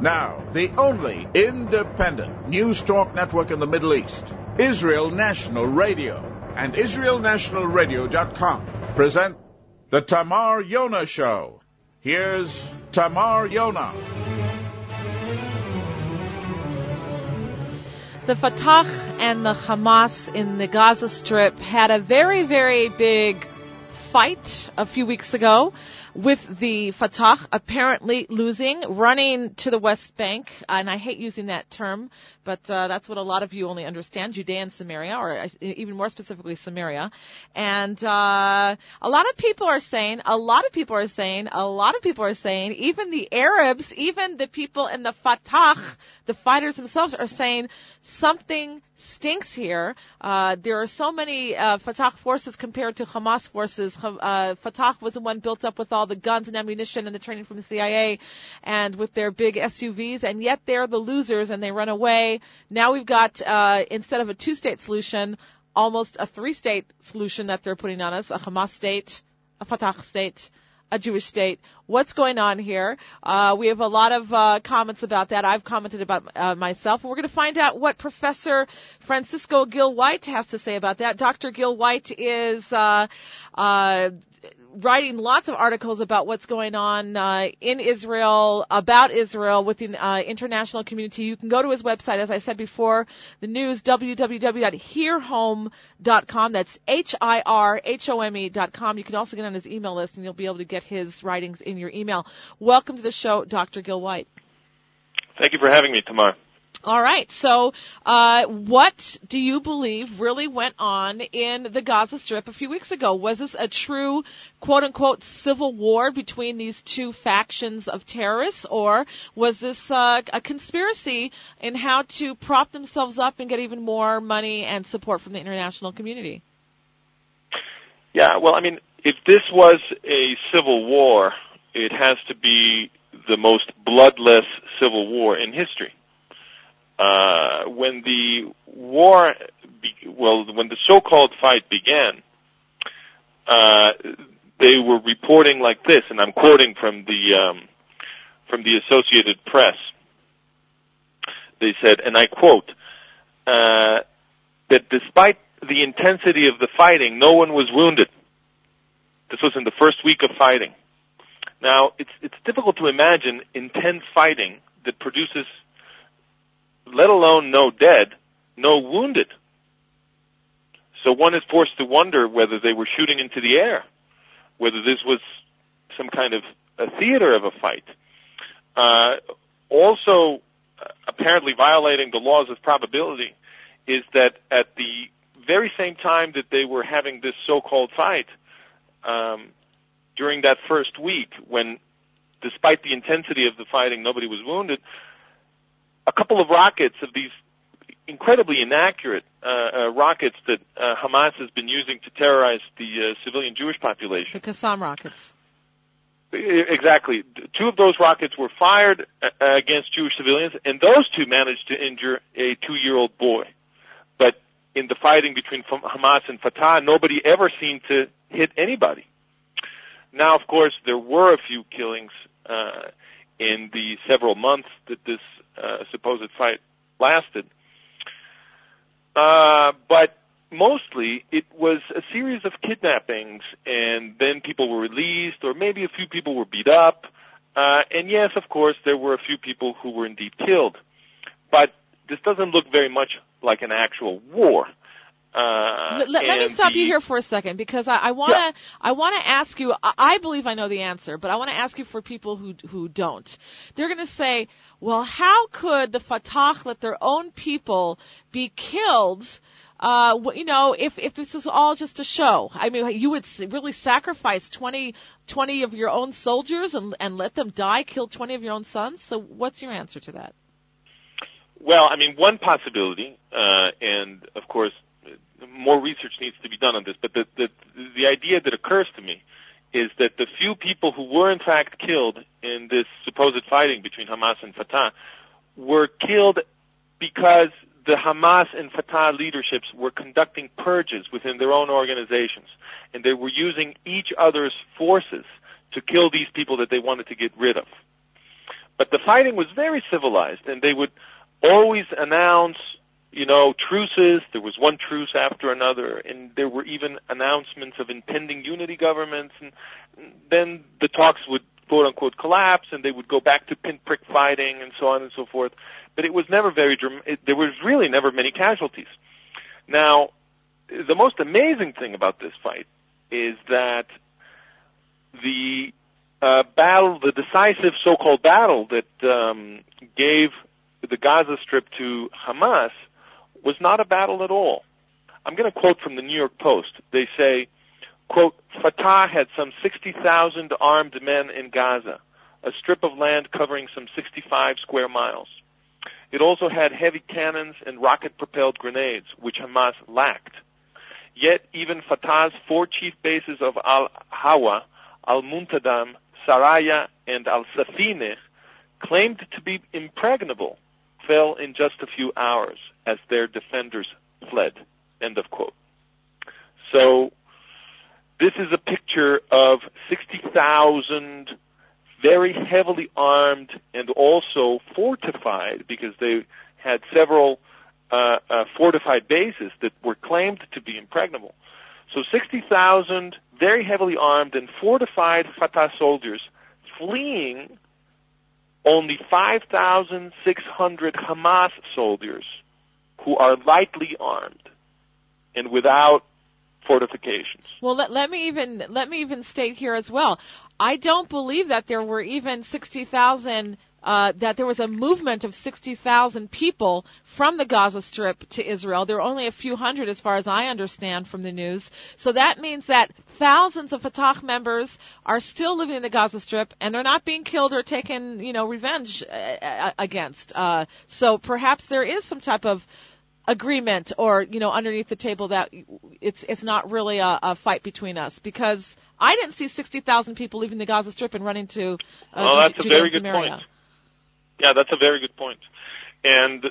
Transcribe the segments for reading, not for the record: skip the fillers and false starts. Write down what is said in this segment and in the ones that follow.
Now, the only independent news talk network in the Middle East, Israel National Radio and IsraelNationalRadio.com present the Tamar Yonah Show. Here's Tamar Yonah. The Fatah and the Hamas in the Gaza Strip had a very, very big fight a few weeks ago, with the Fatah apparently losing, running to the West Bank, and I hate using that term, but that's what a lot of you only understand, Judea and Samaria, or even more specifically Samaria. And a lot of people are saying, even the Arabs, even the people in the Fatah, the fighters themselves, are saying something stinks here. There are so many Fatah forces compared to Hamas forces. Fatah was the one built up with all the guns and ammunition and the training from the CIA and with their big SUVs, and yet they're the losers and they run away. Now we've got, instead of a two-state solution, almost a three-state solution that they're putting on us, a Hamas state, a Fatah state, a Jewish state. What's going on here? We have a lot of comments about that. I've commented about myself, and we're going to find out what Professor Francisco Gil White has to say about that. Dr. Gil White is writing lots of articles about what's going on in Israel, about Israel, with the international community. You can go to his website, as I said before, the news, www.hearhome.com. That's HIRHOME.com. You can also get on his email list, and you'll be able to get his writings in your email. Welcome to the show, Dr. Gil White. Thank you for having me, Tamar. All right. So what do you believe really went on in the Gaza Strip a few weeks ago? Was this a true, quote-unquote, civil war between these two factions of terrorists, or was this a conspiracy in how to prop themselves up and get even more money and support from the international community? Yeah, well, I mean, if this was a civil war, it has to be the most bloodless civil war in history. When the war, when the so-called fight began, they were reporting like this, and I'm quoting from the Associated Press. They said, and I quote, that despite the intensity of the fighting, no one was wounded. This was in the first week of fighting. Now, it's difficult to imagine intense fighting that produces, let alone no dead, no wounded. So one is forced to wonder whether they were shooting into the air, whether this was some kind of a theater of a fight. Also, apparently violating the laws of probability is that at the very same time that they were having this so-called fight, during that first week, when despite the intensity of the fighting, nobody was wounded, a couple of rockets of these incredibly inaccurate rockets that Hamas has been using to terrorize the civilian Jewish population. The Qassam rockets. Exactly. Two of those rockets were fired against Jewish civilians, and those two managed to injure a 2-year-old boy. But in the fighting between Hamas and Fatah, nobody ever seemed to hit anybody. Now, of course, there were a few killings in the several months that this supposed fight lasted. But mostly it was a series of kidnappings, and then people were released, or maybe a few people were beat up. And yes, of course, there were a few people who were indeed killed. But this doesn't look very much like an actual war. Let me stop you here for a second, because I want to ask you. I believe I know the answer, but I want to ask you for people who don't. They're going to say, well, how could the Fatah let their own people be killed? If this is all just a show. I mean, you would really sacrifice 20 of your own soldiers and let them die, kill 20 of your own sons? So what's your answer to that? Well, I mean, one possibility, and of course, more research needs to be done on this, but the idea that occurs to me is that the few people who were in fact killed in this supposed fighting between Hamas and Fatah were killed because the Hamas and Fatah leaderships were conducting purges within their own organizations, and they were using each other's forces to kill these people that they wanted to get rid of. But the fighting was very civilized, and they would always announce, truces. There was one truce after another, and there were even announcements of impending unity governments, and then the talks would, quote-unquote, collapse, and they would go back to pinprick fighting, and so on and so forth. But it was never there was really never many casualties. Now, the most amazing thing about this fight is that the battle, the decisive so-called battle that gave the Gaza Strip to Hamas was not a battle at all. I'm going to quote from the New York Post. They say, quote, Fatah had some 60,000 armed men in Gaza, a strip of land covering some 65 square miles. It also had heavy cannons and rocket-propelled grenades, which Hamas lacked. Yet even Fatah's 4 chief bases of Al-Hawa, Al-Muntadam, Saraya, and Al-Safineh, claimed to be impregnable, fell in just a few hours as their defenders fled. End of quote. So this is a picture of 60,000 very heavily armed and also fortified, because they had several fortified bases that were claimed to be impregnable. So 60,000 very heavily armed and fortified Fatah soldiers fleeing only 5,600 Hamas soldiers who are lightly armed and without fortifications. Well, let me even state here as well. I don't believe that there were even 60,000. That there was a movement of 60,000 people from the Gaza Strip to Israel. There were only a few hundred, as far as I understand from the news. So that means that thousands of Fatah members are still living in the Gaza Strip, and they're not being killed or taken, revenge against. So perhaps there is some type of agreement, or underneath the table, that it's not really a fight between us, because I didn't see 60,000 people leaving the Gaza Strip and running to that's a very good Samaria. point. Yeah, that's a very good point. And,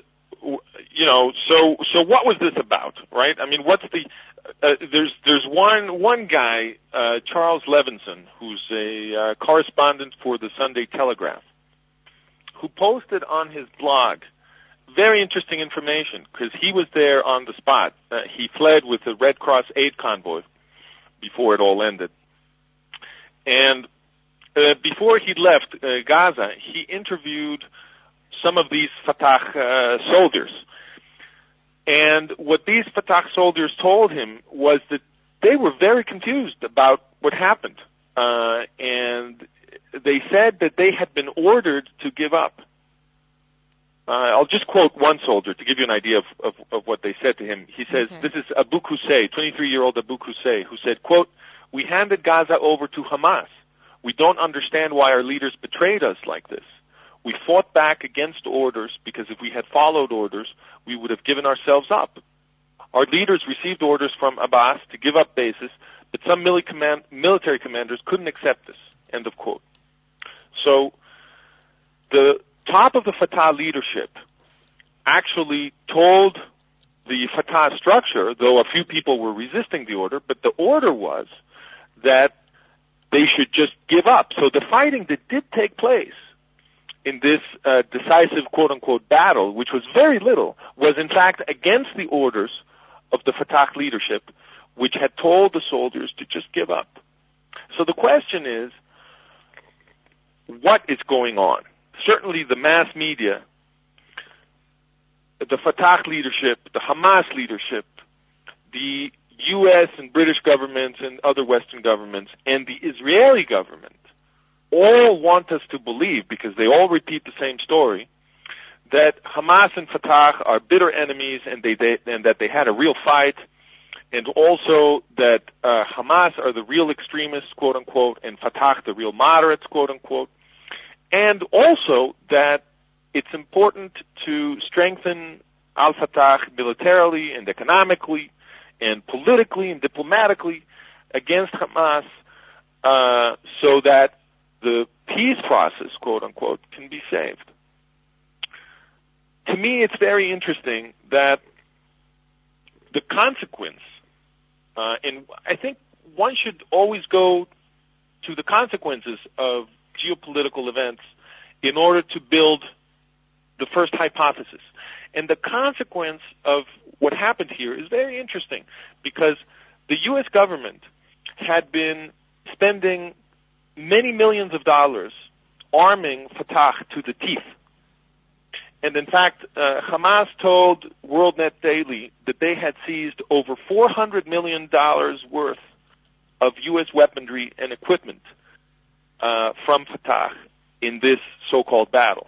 so what was this about, right? I mean, what's the, there's one guy, Charles Levinson, who's a correspondent for the Sunday Telegraph, who posted on his blog very interesting information, because he was there on the spot. He fled with the Red Cross aid convoy before it all ended. And before he left Gaza, he interviewed some of these Fatah soldiers. And what these Fatah soldiers told him was that they were very confused about what happened. And they said that they had been ordered to give up. I'll just quote one soldier to give you an idea of what they said to him. He says, okay. This is Abu Qusay, 23-year-old Abu Qusay, who said, quote, "We handed Gaza over to Hamas. We don't understand why our leaders betrayed us like this. We fought back against orders, because if we had followed orders, we would have given ourselves up. Our leaders received orders from Abbas to give up bases, but some military commanders couldn't accept this." End of quote. So the top of the Fatah leadership actually told the Fatah structure, though a few people were resisting the order, but the order was that they should just give up. So the fighting that did take place in this decisive quote-unquote battle, which was very little, was in fact against the orders of the Fatah leadership, which had told the soldiers to just give up. So the question is, what is going on? Certainly the mass media, the Fatah leadership, the Hamas leadership, the U.S. and British governments and other Western governments, and the Israeli government all want us to believe, because they all repeat the same story, that Hamas and Fatah are bitter enemies, and that they had a real fight, and also that Hamas are the real extremists, quote unquote, and Fatah the real moderates, quote unquote, and also that it's important to strengthen al-Fatah militarily and economically and politically and diplomatically against Hamas, so that the peace process, quote unquote, can be saved. To me, it's very interesting that the consequence, and I think one should always go to the consequences of geopolitical events in order to build the first hypothesis. And the consequence of what happened here is very interesting, because the U.S. government had been spending many millions of dollars arming Fatah to the teeth. And in fact, Hamas told WorldNet Daily that they had seized over $400 million worth of U.S. weaponry and equipment from Fatah in this so-called battle.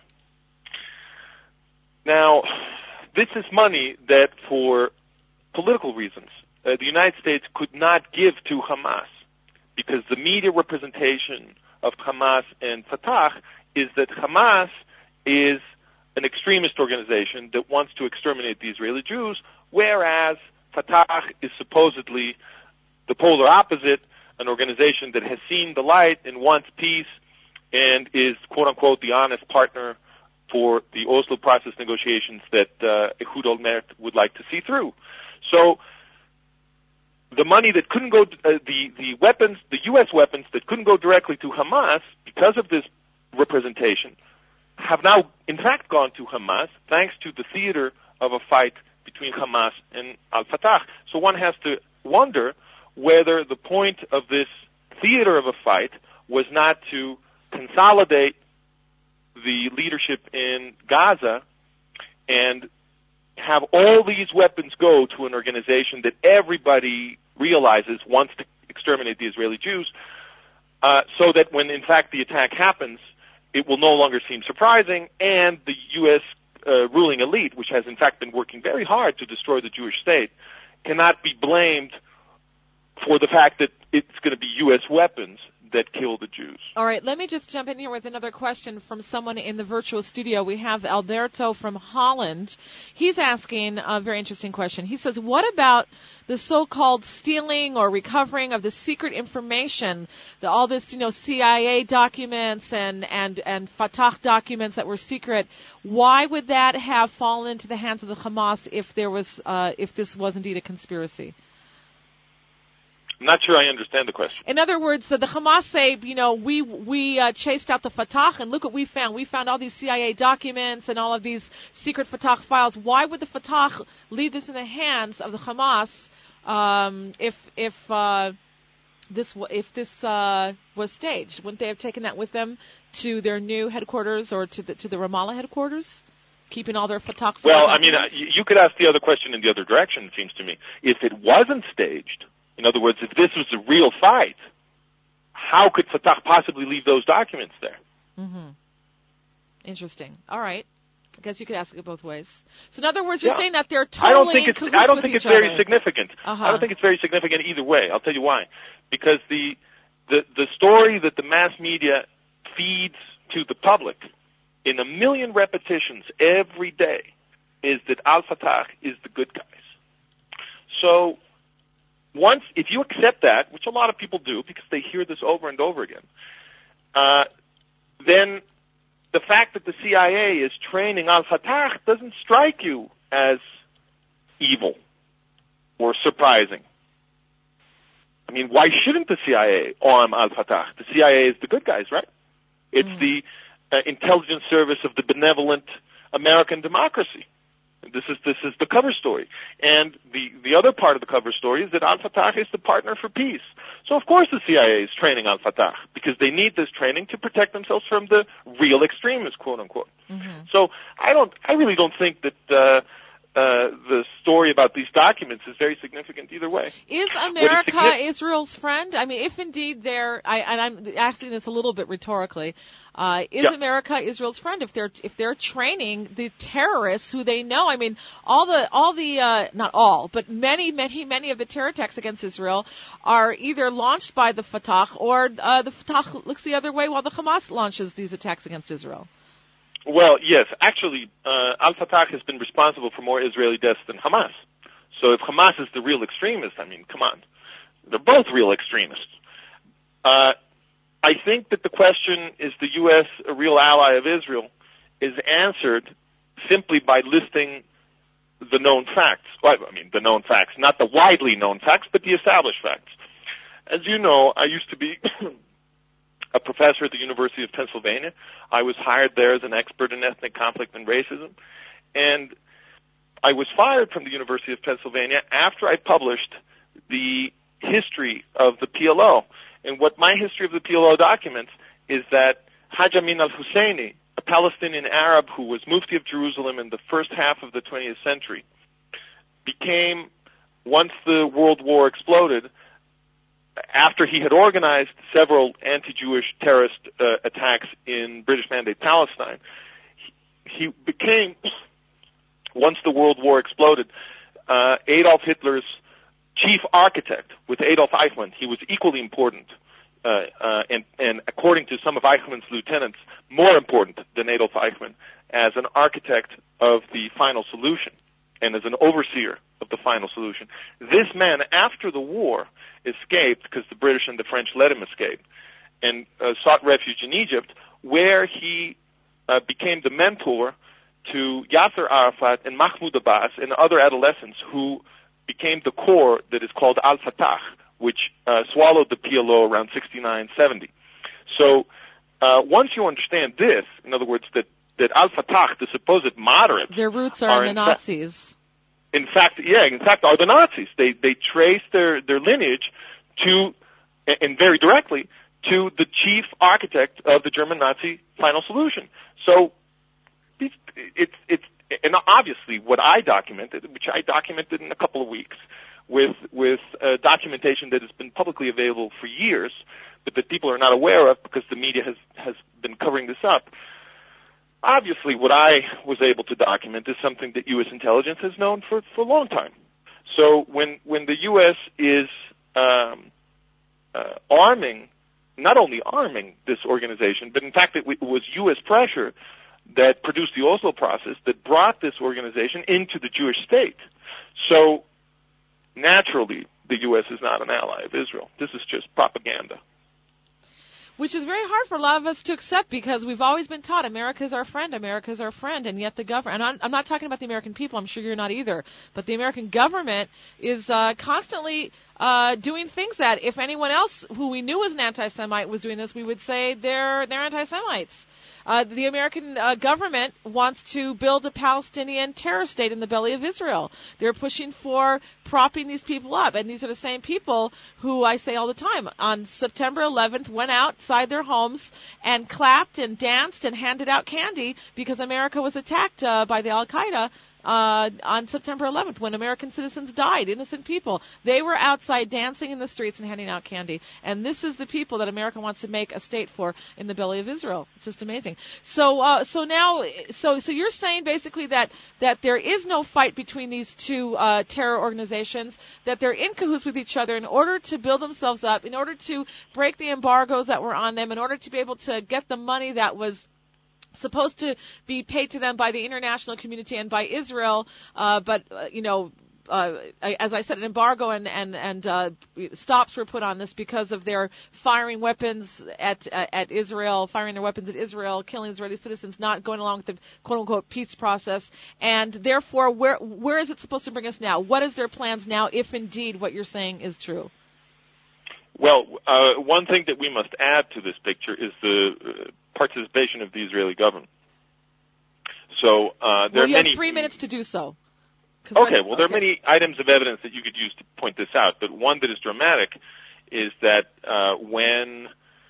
Now, this is money that, for political reasons, the United States could not give to Hamas, because the media representation of Hamas and Fatah is that Hamas is an extremist organization that wants to exterminate the Israeli Jews, whereas Fatah is supposedly the polar opposite, an organization that has seen the light and wants peace and is, quote-unquote, the honest partner for the Oslo process negotiations that Ehud Olmert would like to see through. So the money that couldn't go, the weapons, the U.S. weapons that couldn't go directly to Hamas because of this representation, have now, in fact, gone to Hamas, thanks to the theater of a fight between Hamas and al-Fatah. So one has to wonder whether the point of this theater of a fight was not to consolidate the leadership in Gaza and have all these weapons go to an organization that everybody realizes wants to exterminate the Israeli Jews, so that when, in fact, the attack happens, it will no longer seem surprising, and the U.S. Ruling elite, which has, in fact, been working very hard to destroy the Jewish state, cannot be blamed for the fact that it's going to be U.S. weapons that kill the Jews. All right, let me just jump in here with another question from someone in the virtual studio. We have Alberto from Holland. He's asking a very interesting question. He says, what about the so-called stealing or recovering of the secret information, all this, CIA documents and Fatah documents that were secret? Why would that have fallen into the hands of the Hamas if this was indeed a conspiracy? I'm not sure I understand the question. In other words, the Hamas say, we chased out the Fatah, and look what we found. We found all these CIA documents and all of these secret Fatah files. Why would the Fatah leave this in the hands of the Hamas if this was staged? Wouldn't they have taken that with them to their new headquarters or to the Ramallah headquarters, keeping all their Fatah? Well, I mean, you could ask the other question in the other direction. It seems to me, if it wasn't staged. In other words, if this was a real fight, how could Fatah possibly leave those documents there? Mm-hmm. Interesting. All right. I guess you could ask it both ways. So in other words, you're saying that they're totally in cahoots with each other. I don't think it's very significant. I don't think it's very significant either way. I'll tell you why. Because the story that the mass media feeds to the public in a million repetitions every day is that al-Fatah is the good guys. So if you accept that, which a lot of people do because they hear this over and over again, then the fact that the CIA is training al-Fatah doesn't strike you as evil or surprising. I mean, why shouldn't the CIA arm al-Fatah? The CIA is the good guys, right? It's the intelligence service of the benevolent American democracy. This is the cover story. And the other part of the cover story is that al-Fatah is the partner for peace. So of course the CIA is training al-Fatah because they need this training to protect themselves from the real extremists, quote unquote. Mm-hmm. So I really don't think that the story about these documents is very significant either way. Is America Israel's friend? I mean, if indeed and I'm asking this a little bit rhetorically, is America Israel's friend if they're training the terrorists who they know? I mean, not all, but many of the terror attacks against Israel are either launched by the Fatah or the Fatah looks the other way while the Hamas launches these attacks against Israel. Well, yes. Actually, al-Fatah has been responsible for more Israeli deaths than Hamas. So if Hamas is the real extremist, I mean, come on. They're both real extremists. I think that the question, is the U.S. a real ally of Israel, is answered simply by listing the known facts. Well, I mean, the known facts, not the widely known facts, but the established facts. As you know, I used to be a professor at the University of Pennsylvania. I was hired there as an expert in ethnic conflict and racism. And I was fired from the University of Pennsylvania after I published the history of the PLO. And what my history of the PLO documents is that Haj Amin al-Husseini, a Palestinian Arab who was Mufti of Jerusalem in the first half of the 20th century, became, once the World War exploded, after he had organized several anti-Jewish terrorist attacks in British Mandate Palestine, he became, once the World War exploded, Adolf Hitler's chief architect with Adolf Eichmann. He was equally important, and according to some of Eichmann's lieutenants, more important than Adolf Eichmann, as an architect of the final solution and as an overseer of the final solution. This man, after the war, escaped, because the British and the French let him escape, and sought refuge in Egypt, where he became the mentor to Yasser Arafat and Mahmoud Abbas and other adolescents who became the core that is called Al-Fatah, which swallowed the PLO around 69-70. So once you understand this, in other words, that Al-Fatah, the supposed moderates, their roots are in the Nazis. In fact, are the Nazis. They trace their lineage to, and very directly, to the chief architect of the German Nazi final solution. So it's and obviously what I documented, which I documented in a couple of weeks, with documentation that has been publicly available for years, but that people are not aware of because the media has been covering this up. Obviously, what I was able to document is something that U.S. intelligence has known for a long time. So when the U.S. is arming, not only arming this organization, but in fact it was U.S. pressure that produced the Oslo process that brought this organization into the Jewish state. So naturally, the U.S. is not an ally of Israel. This is just propaganda. Which is very hard for a lot of us to accept because we've always been taught America is our friend, and yet the government, and I'm not talking about the American people, I'm sure you're not either, but the American government is constantly doing things that if anyone else who we knew was an anti-Semite was doing this, we would say they're anti-Semites. The American government wants to build a Palestinian terror state in the belly of Israel. They're pushing for propping these people up. And these are the same people who I say all the time on September 11th went outside their homes and clapped and danced and handed out candy because America was attacked by the Al-Qaeda on September 11th when American citizens died, innocent people. They were outside dancing in the streets and handing out candy. And this is the people that America wants to make a state for in the belly of Israel. It's just amazing. So you're saying basically that there is no fight between these two terror organizations, that they're in cahoots with each other in order to build themselves up, in order to break the embargoes that were on them, in order to be able to get the money that was supposed to be paid to them by the international community and by Israel, but as I said, an embargo and stops were put on this because of their firing weapons at Israel, killing Israeli citizens, not going along with the quote-unquote peace process. And therefore, where is it supposed to bring us now? What is their plans now, if indeed what you're saying is true? Well, one thing that we must add to this picture is the participation of the Israeli government. So there are many. You have 3 minutes to do so. Okay. Well, there are many items of evidence that you could use to point this out, but one that is dramatic is that when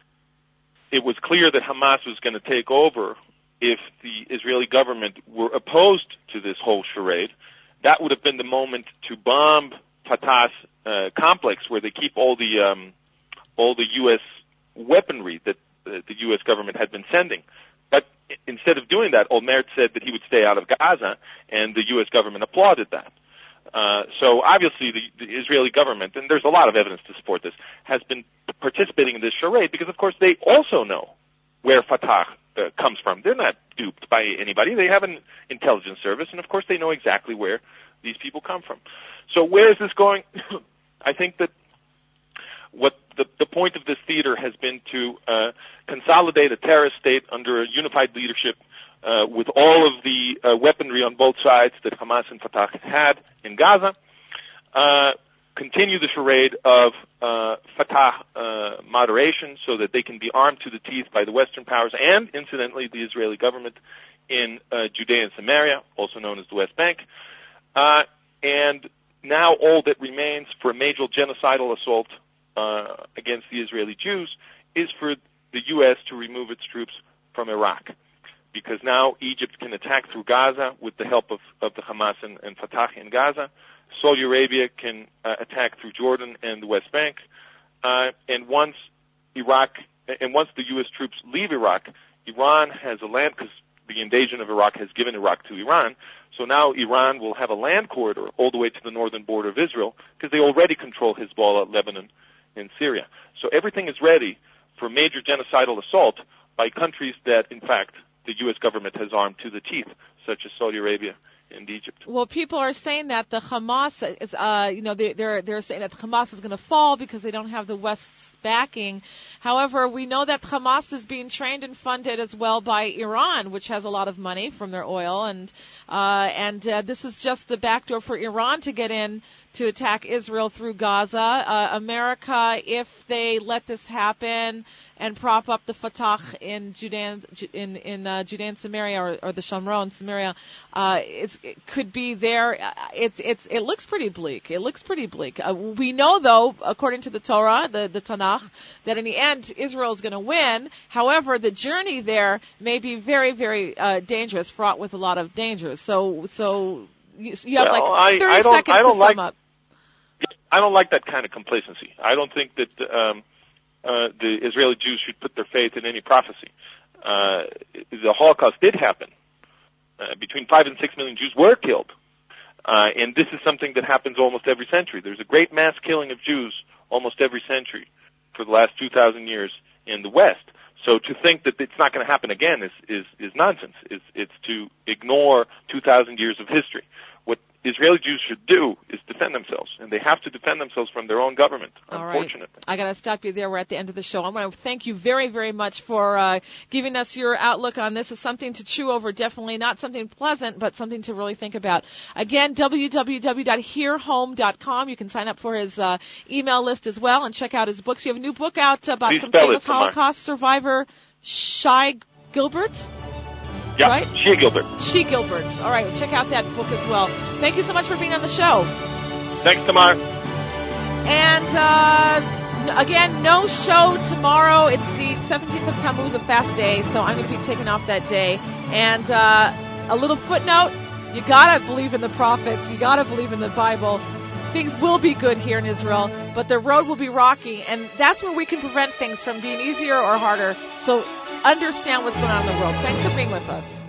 it was clear that Hamas was going to take over, if the Israeli government were opposed to this whole charade, that would have been the moment to bomb Fatah's complex where they keep all the U.S. weaponry that the U.S. government had been sending. But instead of doing that, Olmert said that he would stay out of Gaza, and the U.S. government applauded that. So obviously the Israeli government, and there's a lot of evidence to support this, has been participating in this charade because, of course, they also know where Fatah comes from. They're not duped by anybody. They have an intelligence service, and, of course, they know exactly where these people come from. So where is this going? I think that what the point of this theater has been to consolidate a terrorist state under a unified leadership with all of the weaponry on both sides that Hamas and Fatah had in Gaza, continue the charade of Fatah moderation so that they can be armed to the teeth by the Western powers and, incidentally, the Israeli government in Judea and Samaria, also known as the West Bank. And now all that remains for a major genocidal assault against the Israeli Jews is for the U.S. to remove its troops from Iraq. Because now Egypt can attack through Gaza with the help of the Hamas and Fatah in Gaza. Saudi Arabia can attack through Jordan and the West Bank. And once the U.S. troops leave Iraq, Iran has a land, because the invasion of Iraq has given Iraq to Iran. So now Iran will have a land corridor all the way to the northern border of Israel, because they already control Hezbollah, Lebanon, and Syria. So everything is ready for major genocidal assault by countries that, in fact, the U.S. government has armed to the teeth, such as Saudi Arabia and Egypt. Well, people are saying that the Hamas is, they're saying that Hamas is going to fall because they don't have the West's backing. However, we know that Hamas is being trained and funded as well by Iran, which has a lot of money from their oil, and this is just the backdoor for Iran to get in to attack Israel through Gaza. America, if they let this happen and prop up the Fatah in Judea and Samaria, or the Shomron, Samaria, it could be there. It looks pretty bleak. It looks pretty bleak. We know, though, according to the Torah, the Tanakh, that in the end Israel is going to win. However, the journey there may be very, very dangerous, fraught with a lot of dangers. So you have 30 seconds to sum up. I don't like that kind of complacency. I don't think that the Israeli Jews should put their faith in any prophecy. The Holocaust did happen. Between 5 and 6 million Jews were killed. And this is something that happens almost every century. There's a great mass killing of Jews almost every century for the last 2,000 years in the West. So to think that it's not going to happen again is nonsense. It's to ignore 2,000 years of history. What Israeli Jews should do is defend themselves, and they have to defend themselves from their own government, unfortunately. All right. I got to stop you there. We're at the end of the show. I want to thank you very, very much for giving us your outlook on this. It's something to chew over, definitely. Not something pleasant, but something to really think about. Again, www.hearhome.com. You can sign up for his email list as well and check out his books. You have a new book out about some famous Holocaust survivor, Shai Gilbert. Yeah, right? Shai Gilbert. Shai Gilbert. All right, check out that book as well. Thank you so much for being on the show. Thanks, Tamar. And again, no show tomorrow. It's the 17th of Tammuz, a fast day, so I'm going to be taking off that day. And a little footnote, you got to believe in the prophets. You got to believe in the Bible. Things will be good here in Israel, but the road will be rocky, and that's where we can prevent things from being easier or harder. So understand what's going on in the world. Thanks for being with us.